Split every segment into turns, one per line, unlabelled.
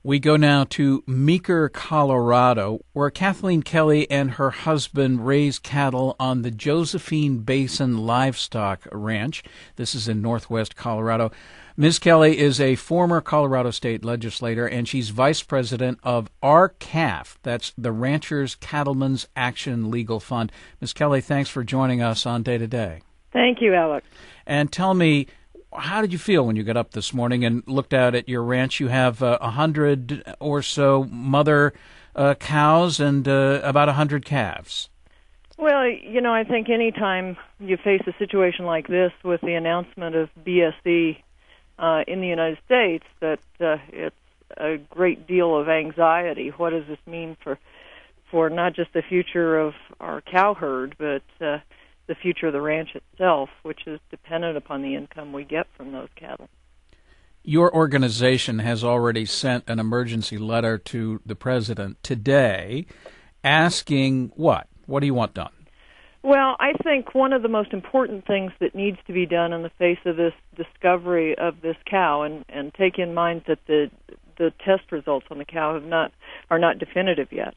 We go now to Meeker, Colorado, where Kathleen Kelly and her husband raise cattle on the Josephine Basin Livestock Ranch. This is in northwest Colorado. Ms. Kelly is a former Colorado state legislator, and she's vice president of RCAF. That's the Ranchers Cattlemen's Action Legal Fund. Ms. Kelly, thanks for joining us on Day to Day.
Thank you, Alex.
And tell me, how did you feel when you got up this morning and looked out at your ranch? You have 100 or so mother cows and about 100 calves.
Well, I think any time you face a situation like this with the announcement of BSE in the United States, that it's a great deal of anxiety. What does this mean for not just the future of our cow herd, but the future of the ranch itself, which is dependent upon the income we get from those cattle.
Your organization has already sent an emergency letter to the president today asking what? What do you want done?
Well, I think one of the most important things that needs to be done in the face of this discovery of this cow, and take in mind that the test results on the cow are not definitive yet,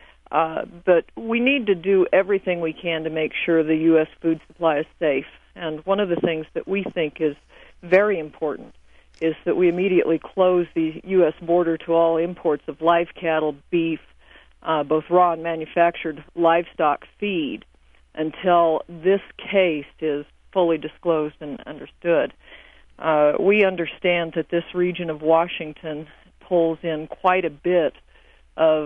but we need to do everything we can to make sure the U.S. food supply is safe. And one of the things that we think is very important is that we immediately close the U.S. border to all imports of live cattle, beef, both raw and manufactured livestock feed, until this case is fully disclosed and understood. We understand that this region of Washington pulls in quite a bit of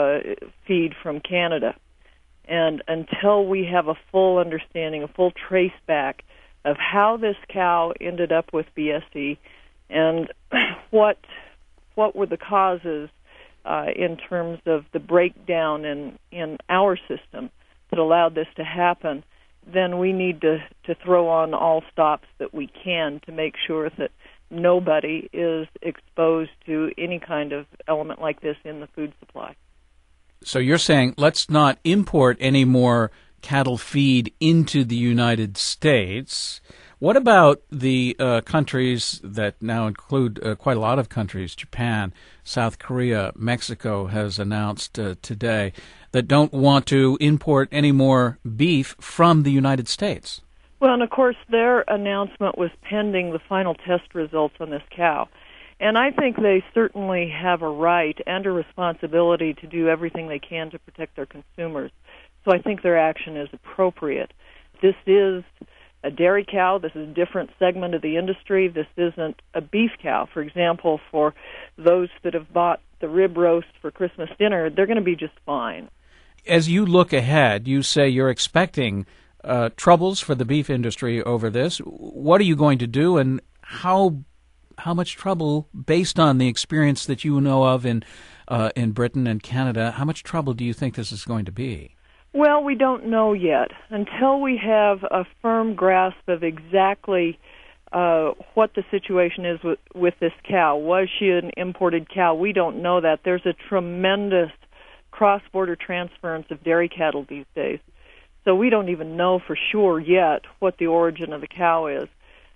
feed from Canada. And until we have a full understanding, a full trace back of how this cow ended up with BSE and what were the causes in terms of the breakdown in our system that allowed this to happen, then we need to throw on all stops that we can to make sure that nobody is exposed to any kind of element like this in the food supply.
So you're saying let's not import any more cattle feed into the United States. What about the countries that now include quite a lot of countries, Japan, South Korea, Mexico has announced today, that don't want to import any more beef from the United States?
Well, and of course, their announcement was pending the final test results on this cow. And I think they certainly have a right and a responsibility to do everything they can to protect their consumers. So I think their action is appropriate. This is a dairy cow. This is a different segment of the industry. This isn't a beef cow. For example, for those that have bought the rib roast for Christmas dinner, they're going to be just fine.
As you look ahead, you say you're expecting troubles for the beef industry over this. What are you going to do, and how much trouble, based on the experience that you know of in Britain and Canada, how much trouble do you think this is going to be?
Well, we don't know yet. Until we have a firm grasp of exactly what the situation is with this cow. Was she an imported cow? We don't know that. There's a tremendous cross-border transference of dairy cattle these days. So we don't even know for sure yet what the origin of the cow is.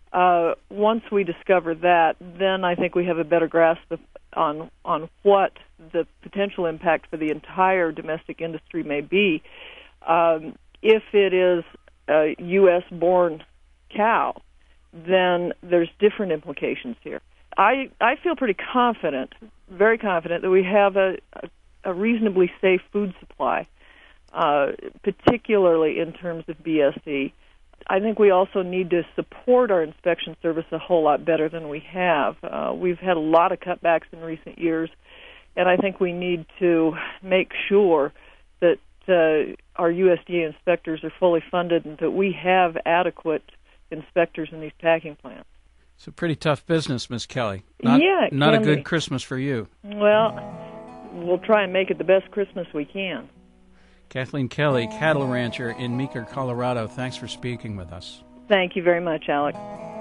Once we discover that, then I think we have a better grasp on what the potential impact for the entire domestic industry may be. If it is a U.S.-born cow, then there's different implications here. I feel pretty confident, very confident, that we have a reasonably safe food supply, particularly in terms of BSE. I think we also need to support our inspection service a whole lot better than we have. We've had a lot of cutbacks in recent years, and I think we need to make sure that our USDA inspectors are fully funded and that we have adequate inspectors in these packing plants.
It's a pretty tough business, Ms. Kelly.
Not
a good Christmas for you.
Well, we'll try and make it the best Christmas we can.
Kathleen Kelly, cattle rancher in Meeker, Colorado, thanks for speaking with us.
Thank you very much, Alex.